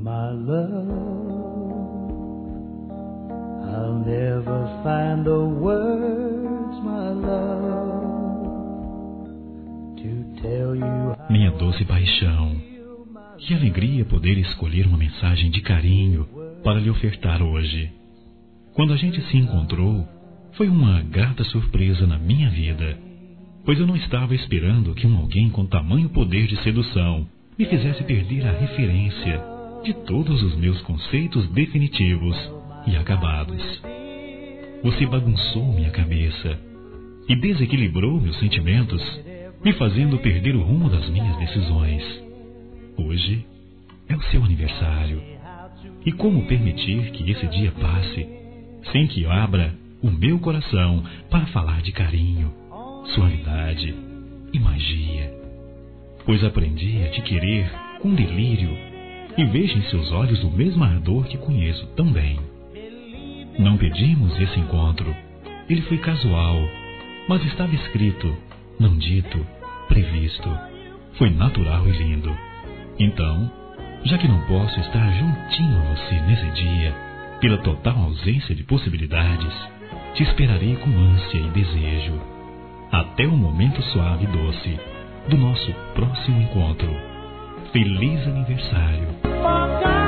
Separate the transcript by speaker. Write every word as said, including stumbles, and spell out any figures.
Speaker 1: my love. I'll never find the words, my love, to tell you.
Speaker 2: Minha doce paixão, que alegria poder escolher uma mensagem de carinho para lhe ofertar hoje. Quando a gente se encontrou, foi uma grata surpresa na minha vida, pois eu não estava esperando que um alguém com tamanho poder de sedução me fizesse perder a referência de todos os meus conceitos definitivos e acabados. Você bagunçou minha cabeça e desequilibrou meus sentimentos, me fazendo perder o rumo das minhas decisões. Hoje é o seu aniversário, e como permitir que esse dia passe sem que eu abra o meu coração para falar de carinho, suavidade e magia? Pois aprendi a te querer com delírio e vejo em seus olhos o mesmo ardor que conheço tão bem. Não pedimos esse encontro, ele foi casual, mas estava escrito, não dito, previsto. Foi natural e lindo. Então, já que não posso estar juntinho a você nesse dia, pela total ausência de possibilidades, te esperarei com ânsia e desejo, até o momento suave e doce do nosso próximo encontro. Feliz aniversário!